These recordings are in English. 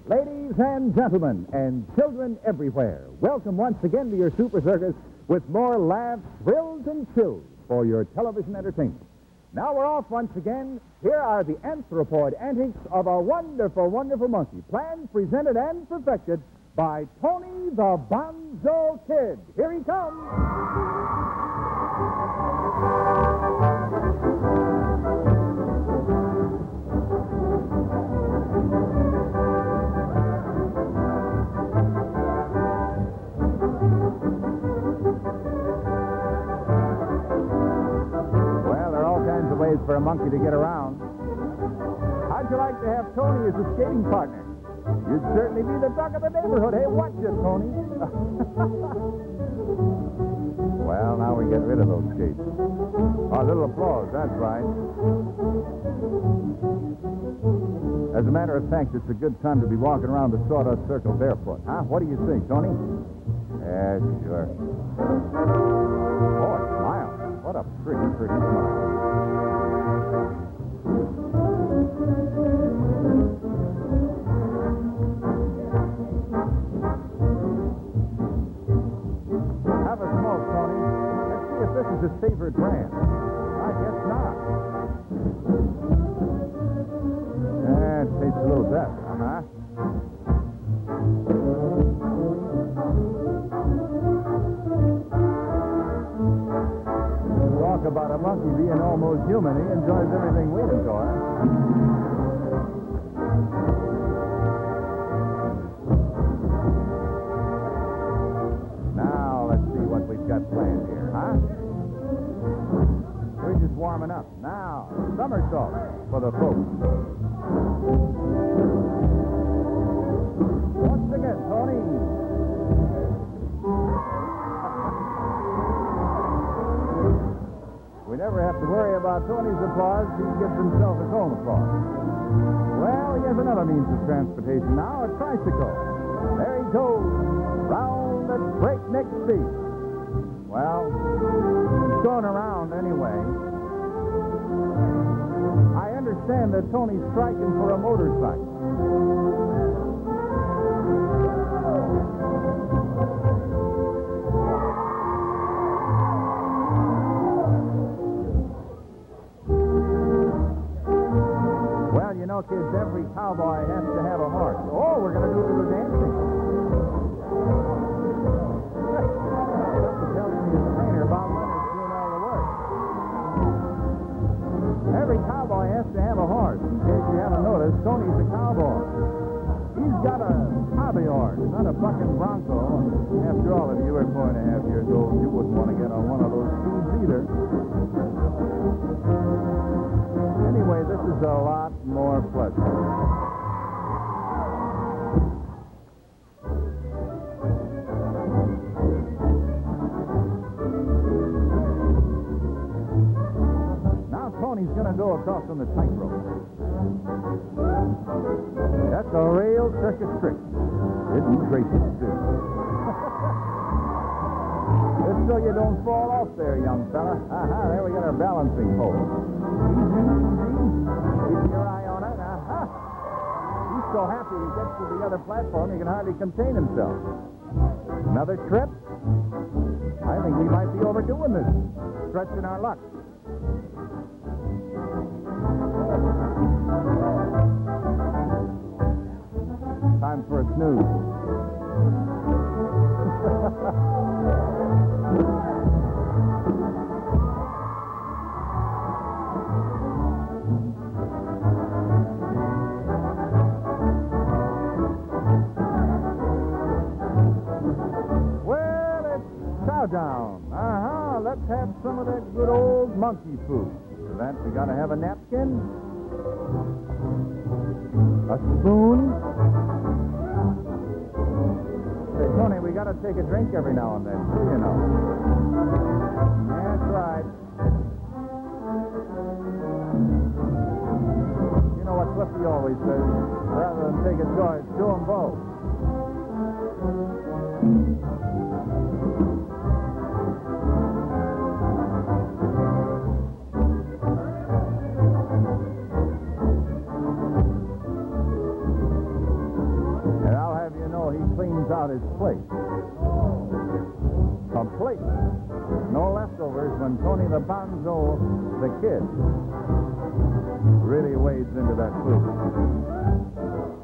Ladies and gentlemen, and children everywhere, welcome once again to your Super Circus with more laughs, thrills, and chills for your television entertainment. Now we're off once again. Here are the anthropoid antics of a wonderful, wonderful monkey, planned, presented, and perfected by Tony the Bonzo Kid. Here he comes. Ways for a monkey to get around. How'd you like to have Tony as a skating partner? You'd certainly be the talk of the neighborhood. Hey, watch it, Tony. Well, now we get rid of those skates. A little applause, that's right. As a matter of fact, it's a good time to be walking around the sawdust circle barefoot. Huh? What do you think, Tony? Yeah, sure. Oh, a smile. What a pretty, pretty smile. Have a smoke, Tony. Let's see if this is his favorite brand. I guess not. It tastes a little better, huh? Talk about a monkey being almost human. He enjoys everything we enjoy. Now, let's see what we've got planned here, huh? We're just warming up. Now, somersault for the folks. Once again, Tony. We never have to worry about Tony's applause. He gives himself his own applause. Well, he has another means of transportation now, a tricycle. There he goes, round at breakneck speed. Well, he's going around anyway. I understand that Tony's striking for a motorcycle. You know, kids, every cowboy has to have a horse. Oh, we're going to do a little dancing. Something tells me his trainer, Bob Leonard's doing all the work. Every cowboy has to have a horse. In case you haven't noticed, Tony's a cowboy. He's got a hobby horse, not a fucking bronco. After all, if you were 4.5 years old, you wouldn't want to get on one of those steeds either. Anyway, this is a lot more pleasant. Now Tony's going to go across on the tightrope. That's a real circus trick. It's crazy, too. Just so you don't fall off there, young fella. Aha, there we got our balancing pole. Keep your eye on it. Uh-huh. He's so happy he gets to the other platform he can hardly contain himself. Another trip? I think we might be overdoing this. Stretching our luck. Time for a snooze. Down. Let's have some of that good old monkey food. For that, we got to have a napkin, a spoon. Say, Tony, we got to take a drink every now and then, too, you know. That's right. You know what Cliffy always says? Rather than take a choice, do them both. how he cleans out his plate. A plate. No leftovers when Tony the Bonzo, the kid, really wades into that food.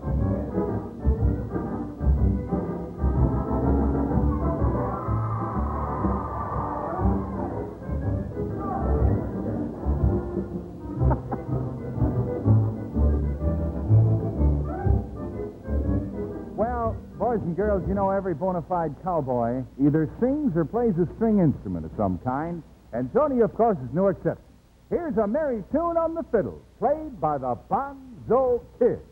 Well, boys and girls, you know every bona fide cowboy either sings or plays a string instrument of some kind, and Tony, of course, is no exception. Here's a merry tune on the fiddle, played by the Bonzo Kid.